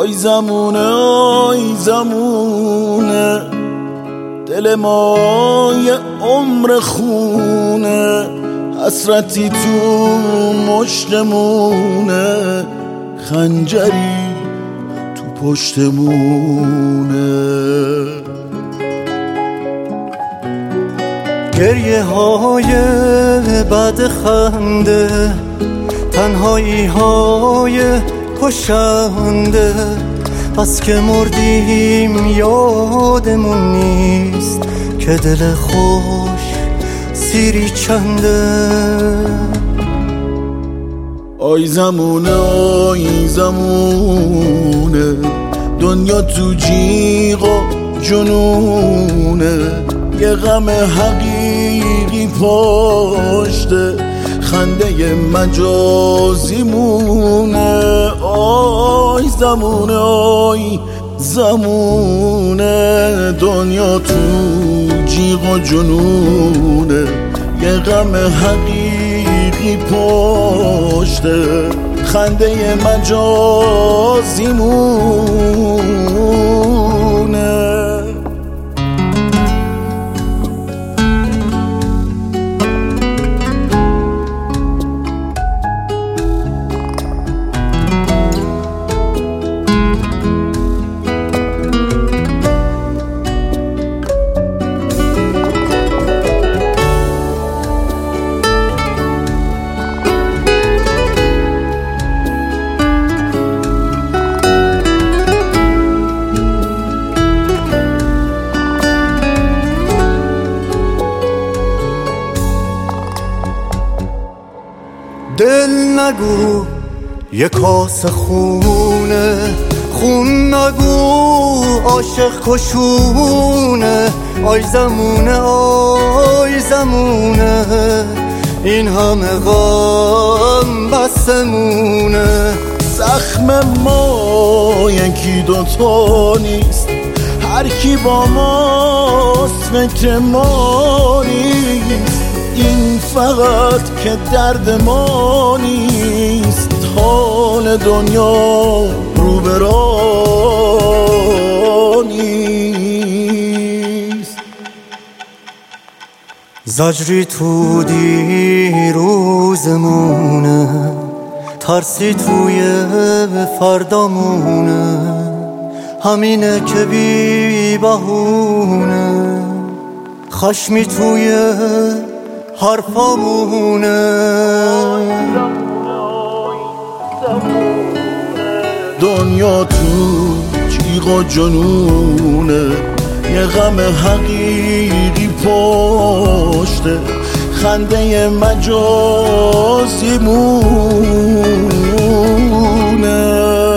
آی زمونه آی زمونه دل ما یه عمر خونه حسرتی تو مشتمونه خنجری تو پشتمونه گریه های بعد خنده تنهایی های کشنده بس که مردیم یادمون نیست که دل خوش سیری چنده آی زمونه آی زمونه دنیا تو جیغ و جنونه یه غم حقیقی پشته خنده مجازی مونه آی زمونه آی زمونه دنیا تو جیغ و جنونه یه غم حقیقی پشته خنده مجازی مونه دل نگو یه کاس خونه خون نگو عاشق کشونه آی زمونه آی زمونه این همه غم بسمونه زخم ما یکی دوتا نیست هر کی با ماست فکر ما نیست این فقط که درد ما نیست حال دنیا رو به راه نیست زجری تو دیروزمونه ترسی توی فردامونه همینه که بی بهونه خشمی توی حرفامونه دنیا تو جیغ و جنونه یه غم حقیقی پشته خنده مجازی مونه